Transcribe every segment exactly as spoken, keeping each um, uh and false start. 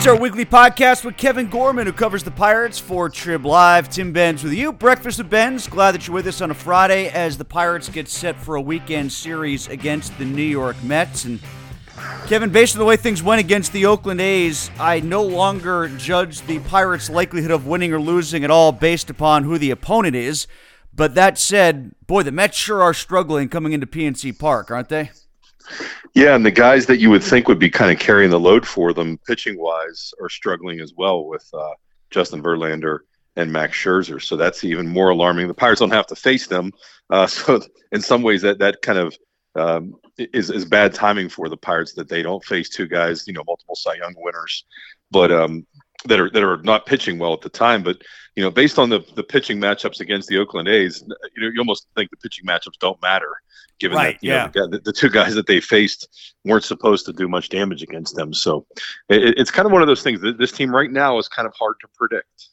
It's our weekly podcast with Kevin Gorman, who covers the Pirates for Trib Live. Tim Benz with you. Breakfast with Benz. Glad that you're with us on a Friday as the Pirates get set for a weekend series against the New York Mets. And Kevin, based on the way things went against the Oakland A's, I no longer judge the Pirates' likelihood of winning or losing at all based upon who the opponent is. But that said, boy, the Mets sure are struggling coming into P N C Park, aren't they? Yeah, and the guys that you would think would be kind of carrying the load for them pitching-wise are struggling as well with uh, Justin Verlander and Max Scherzer. So that's even more alarming. The Pirates don't have to face them. Uh, so in some ways that, that kind of um, is, is bad timing for the Pirates that they don't face two guys, you know, multiple Cy Young winners, but um, that are that are not pitching well at the time. But, you know, based on the, the pitching matchups against the Oakland A's, you know, you almost think the pitching matchups don't matter. Given right, that, you yeah. know, the, the two guys that they faced weren't supposed to do much damage against them. So it, it's kind of one of those things that this team right now is kind of hard to predict.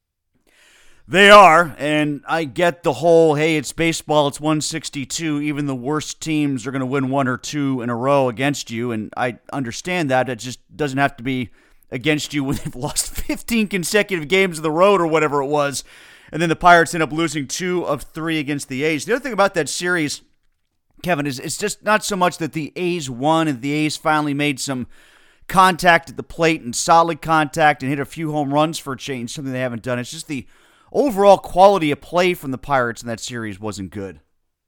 They are, and I get the whole, hey, it's baseball, it's one sixty-two, even the worst teams are going to win one or two in a row against you, and I understand that. It just doesn't have to be against you when they've lost fifteen consecutive games of the road or whatever it was, and then the Pirates end up losing two of three against the A's. The other thing about that series, Kevin, is it's just not so much that the A's won and the A's finally made some contact at the plate and solid contact and hit a few home runs for a change, something they haven't done. It's just the overall quality of play from the Pirates in that series wasn't good.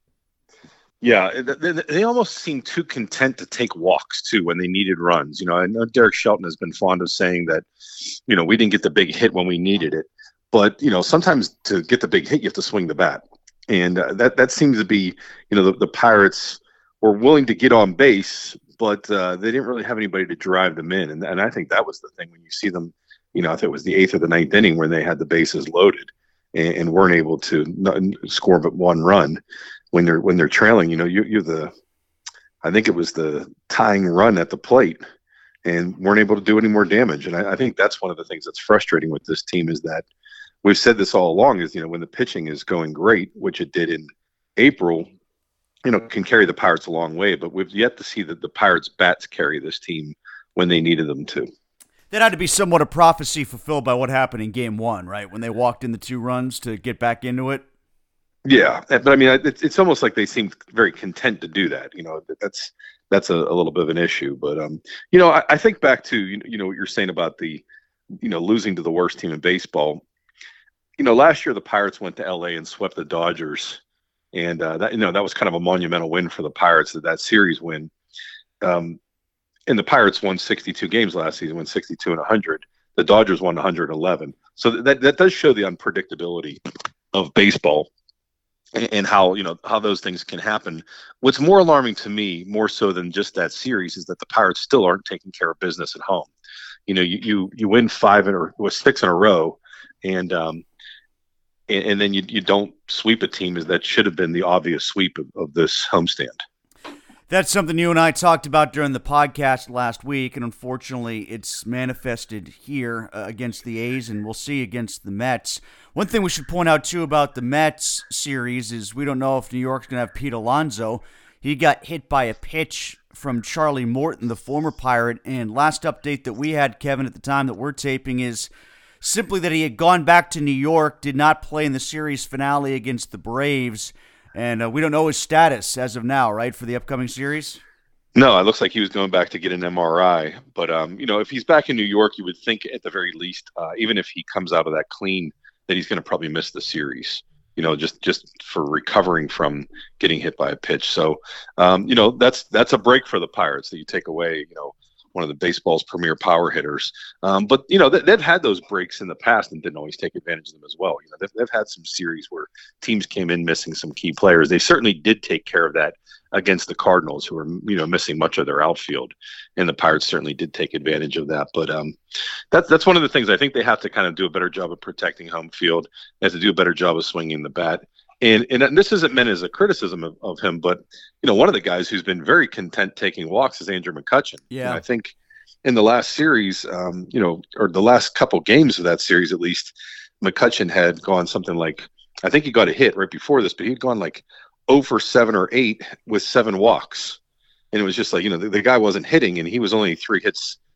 Yeah, they, they almost seem too content to take walks, too, when they needed runs. You know, I know Derek Shelton has been fond of saying that, you know, we didn't get the big hit when we needed it. But, you know, sometimes to get the big hit, you have to swing the bat. And uh, that, that seems to be, you know, the, the Pirates were willing to get on base, but uh, they didn't really have anybody to drive them in. And, and I think that was the thing when you see them, you know, if it was the eighth or the ninth inning when they had the bases loaded and, and weren't able to n- score but one run when they're when they're trailing, you know, you, you're the, I think it was the tying run at the plate and weren't able to do any more damage. And I, I think that's one of the things that's frustrating with this team is that we've said this all along is, you know, when the pitching is going great, which it did in April, you know, can carry the Pirates a long way. But we've yet to see that the Pirates bats carry this team when they needed them to. That had to be somewhat a prophecy fulfilled by what happened in game one, right? When they walked in the two runs to get back into it. Yeah. But I mean, it's, it's almost like they seemed very content to do that. You know, that's, that's a, a little bit of an issue, but um, you know, I, I think back to, you know, you know, what you're saying about the, you know, losing to the worst team in baseball. You know, last year the Pirates went to L A and swept the Dodgers, and uh, that you know that was kind of a monumental win for the Pirates. That that series win, um, and the Pirates won sixty-two games last season, won sixty-two and one hundred. The Dodgers won one hundred eleven. So that that does show the unpredictability of baseball, and, and how you know how those things can happen. What's more alarming to me, more so than just that series, is that the Pirates still aren't taking care of business at home. You know, you you, you win five in or six in a row, and um, And, and then you you don't sweep a team as that should have been the obvious sweep of, of this homestand. That's something you and I talked about during the podcast last week, and unfortunately it's manifested here uh, against the A's, and we'll see against the Mets. One thing we should point out, too, about the Mets series is we don't know if New York's going to have Pete Alonso. He got hit by a pitch from Charlie Morton, the former Pirate, and last update that we had, Kevin, at the time that we're taping is simply that he had gone back to New York, did not play in the series finale against the Braves, and uh, we don't know his status as of now, right, for the upcoming series? No, it looks like he was going back to get an M R I. But, um, you know, if he's back in New York, you would think at the very least, uh, even if he comes out of that clean, that he's going to probably miss the series, you know, just, just for recovering from getting hit by a pitch. So, um, you know, that's that's a break for the Pirates that you take away, you know, one of the baseball's premier power hitters. Um, but, you know, they, they've had those breaks in the past and didn't always take advantage of them as well. You know, they've, they've had some series where teams came in missing some key players. They certainly did take care of that against the Cardinals, who were, you know, missing much of their outfield. And the Pirates certainly did take advantage of that. But um, that's, that's one of the things I think they have to kind of do a better job of protecting home field. They have to do a better job of swinging the bat. And, and this isn't meant as a criticism of, of him, but, you know, one of the guys who's been very content taking walks is Andrew McCutchen. Yeah. And I think in the last series, um, you know, or the last couple games of that series, at least, McCutchen had gone something like, I think he got a hit right before this, but he'd gone like oh for seven or eight with seven walks. And it was just like, you know, the, the guy wasn't hitting, and he was only three hits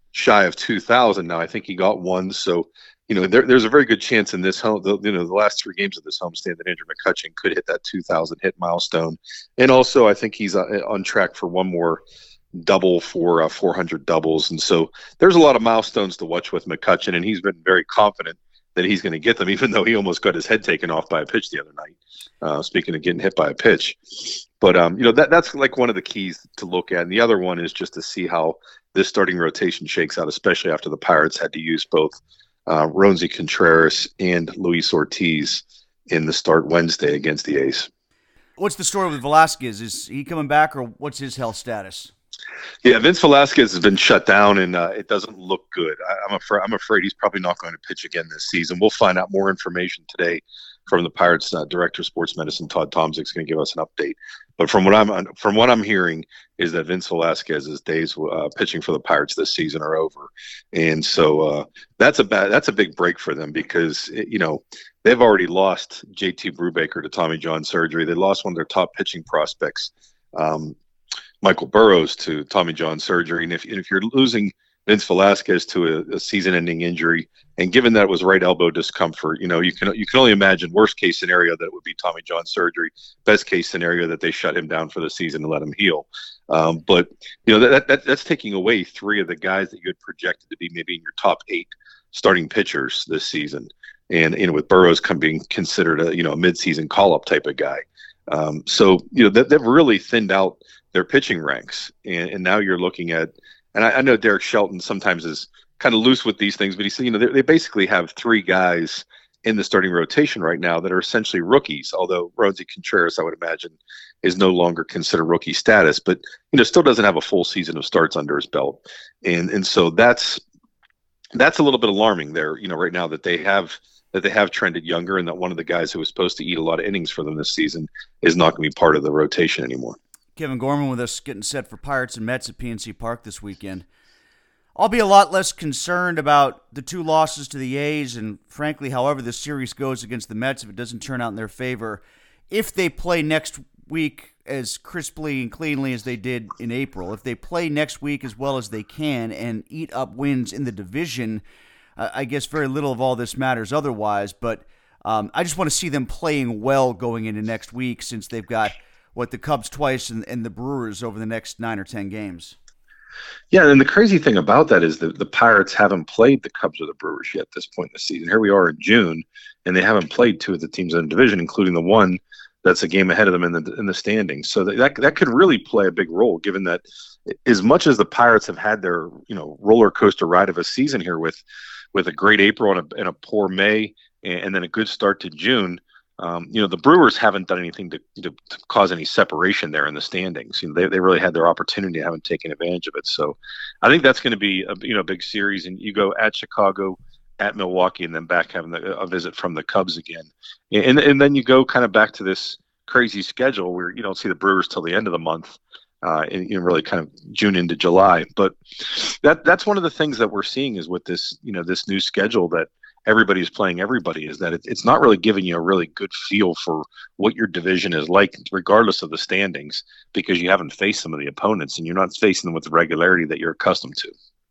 shy of two thousand now. I think he got one. So, you know, there, there's a very good chance in this home, the, you know, the last three games of this homestand that Andrew McCutchen could hit that two thousand hit milestone. And also, I think he's uh, on track for one more double for uh, four hundred doubles. And so there's a lot of milestones to watch with McCutchen, and he's been very confident that he's going to get them, even though he almost got his head taken off by a pitch the other night. Uh, speaking of getting hit by a pitch. But, um, you know, that that's like one of the keys to look at. And the other one is just to see how this starting rotation shakes out, especially after the Pirates had to use both uh, Roansy Contreras and Luis Ortiz in the start Wednesday against the A's. What's the story with Velasquez? Is he coming back, or what's his health status? Yeah, Vince Velasquez has been shut down, and uh, it doesn't look good. I, I'm afraid I'm afraid he's probably not going to pitch again this season. We'll find out more information today from the Pirates uh, director of sports medicine, Todd Tomzik's going to give us an update. But from what I'm from what I'm hearing is that Vince Velasquez's days uh, pitching for the Pirates this season are over, and so uh, that's a bad that's a big break for them, because it, you know they've already lost J T Brubaker to Tommy John surgery. They lost one of their top pitching prospects, Um, Michael Burrows, to Tommy John surgery. And if, and if you're losing Vince Velasquez to a, a season-ending injury, and given that it was right elbow discomfort, you know, you can you can only imagine worst case scenario that it would be Tommy John surgery. Best case scenario that they shut him down for the season and let him heal. Um, but you know that, that that's taking away three of the guys that you had projected to be maybe in your top eight starting pitchers this season, and you know with Burrows come being considered a you know a midseason call-up type of guy. Um, so you know that they've really thinned out their pitching ranks, and, and now you're looking at, and I, I know Derek Shelton sometimes is kind of loose with these things, but he's, you know, they, they basically have three guys in the starting rotation right now that are essentially rookies, although Roansy Contreras, I would imagine, is no longer considered rookie status, but, you know, still doesn't have a full season of starts under his belt. And, and so that's, that's a little bit alarming there, you know, right now that they have, that they have trended younger, and that one of the guys who was supposed to eat a lot of innings for them this season is not going to be part of the rotation anymore. Kevin Gorman with us, getting set for Pirates and Mets at P N C Park this weekend. I'll be a lot less concerned about the two losses to the A's, and frankly, however the series goes against the Mets, if it doesn't turn out in their favor, if they play next week as crisply and cleanly as they did in April, if they play next week as well as they can and eat up wins in the division, uh, I guess very little of all this matters otherwise, but um, I just want to see them playing well going into next week, since they've got what the Cubs twice and, and the Brewers over the next nine or ten games. Yeah, and the crazy thing about that is that the Pirates haven't played the Cubs or the Brewers yet at this point in the season. Here we are in June, and they haven't played two of the teams in the division, including the one that's a game ahead of them in the in the standings. So that that could really play a big role, given that as much as the Pirates have had their you know roller coaster ride of a season here with with a great April and a, and a poor May, and, and then a good start to June. Um, you know, the Brewers haven't done anything to, to, to cause any separation there in the standings. You know, they they really had their opportunity, haven't taken advantage of it. So, I think that's going to be a you know big series. And you go at Chicago, at Milwaukee, and then back having the, a visit from the Cubs again, and and then you go kind of back to this crazy schedule where you don't see the Brewers till the end of the month, uh, and you know really kind of June into July. But that that's one of the things that we're seeing is with this you know this new schedule that everybody's playing everybody, is that it, it's not really giving you a really good feel for what your division is like, regardless of the standings, because you haven't faced some of the opponents and you're not facing them with the regularity that you're accustomed to.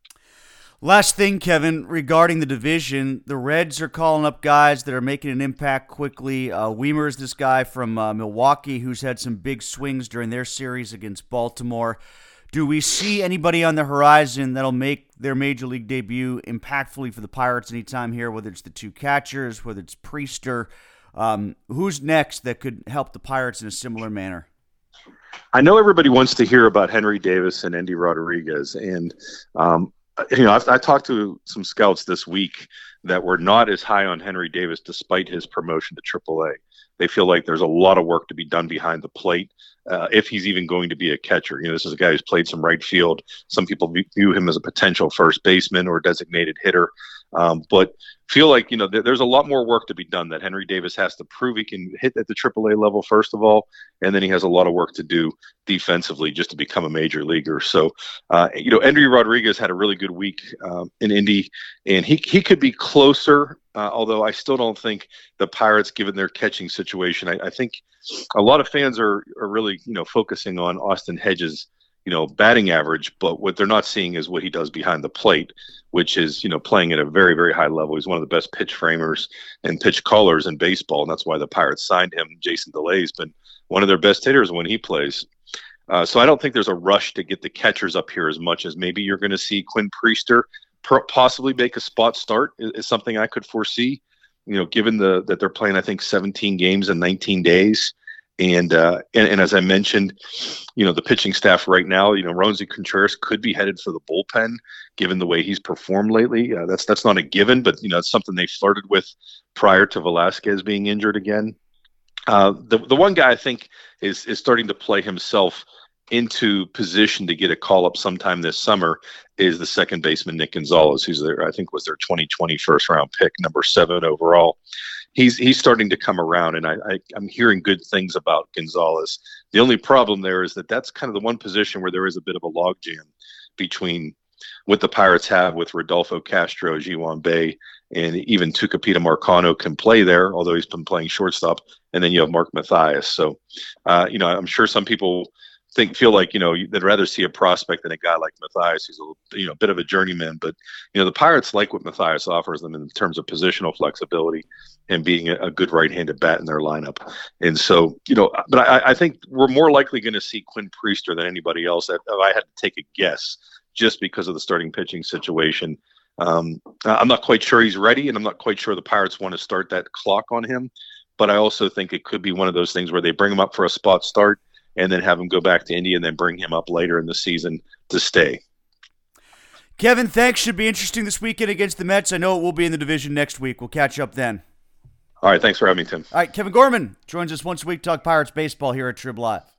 Last thing, Kevin, regarding the division, the Reds are calling up guys that are making an impact quickly. Uh, Weimer's this guy from uh, Milwaukee who's had some big swings during their series against Baltimore. Do we see anybody on the horizon that'll make their major league debut impactfully for the Pirates anytime here, whether it's the two catchers, whether it's Priester? Um, who's next that could help the Pirates in a similar manner? I know everybody wants to hear about Henry Davis and Endy Rodriguez, and um, you know I've, I talked to some scouts this week that were not as high on Henry Davis despite his promotion to triple A. They feel like there's a lot of work to be done behind the plate, uh, if he's even going to be a catcher. You know, this is a guy who's played some right field. Some people view him as a potential first baseman or designated hitter, um, but feel like, you know, th- there's a lot more work to be done that Henry Davis has to prove he can hit at the triple A level, first of all, and then he has a lot of work to do defensively just to become a major leaguer. So, uh, you know, Endy Rodriguez had a really good week um, in Indy, and he, he could be closer, uh, although I still don't think the Pirates, given their catching situation, I, I think a lot of fans are, are really, you know, focusing on Austin Hedges, you know, batting average, but what they're not seeing is what he does behind the plate, which is, you know, playing at a very, very high level. He's one of the best pitch framers and pitch callers in baseball, and that's why the Pirates signed him. Jason DeLay's been one of their best hitters when he plays. Uh, so I don't think there's a rush to get the catchers up here as much as maybe you're going to see Quinn Priester per- possibly make a spot start is, is something I could foresee, you know, given the that they're playing, I think, seventeen games in nineteen days. And, uh, and and as I mentioned, you know, the pitching staff right now, you know, Roansy Contreras could be headed for the bullpen, given the way he's performed lately. Uh, that's that's not a given, but you know, it's something they flirted with prior to Velasquez being injured again. Uh, the the one guy I think is is starting to play himself into position to get a call up sometime this summer is the second baseman Nick Gonzalez, who's their I think was their twenty twenty first round pick, number seven overall. He's he's starting to come around, and I, I, I'm hearing good things about Gonzalez. The only problem there is that that's kind of the one position where there is a bit of a logjam between what the Pirates have with Rodolfo Castro, Ji-hwan Bae, and even Tucupita Marcano can play there, although he's been playing shortstop, and then you have Mark Mathias. So, uh, you know, I'm sure some people think feel like, you know, they'd rather see a prospect than a guy like Mathias, who's a you know, bit of a journeyman. But, you know, the Pirates like what Mathias offers them in terms of positional flexibility and being a, a good right-handed bat in their lineup. And so, you know, but I, I think we're more likely going to see Quinn Priester than anybody else. If I had to take a guess, just because of the starting pitching situation. Um, I'm not quite sure he's ready, and I'm not quite sure the Pirates want to start that clock on him. But I also think it could be one of those things where they bring him up for a spot start and then have him go back to Indy and then bring him up later in the season to stay. Kevin, thanks. Should be interesting this weekend against the Mets. I know it will be in the division next week. We'll catch up then. All right, thanks for having me, Tim. All right, Kevin Gorman joins us once a week to talk Pirates baseball here at Trib Live.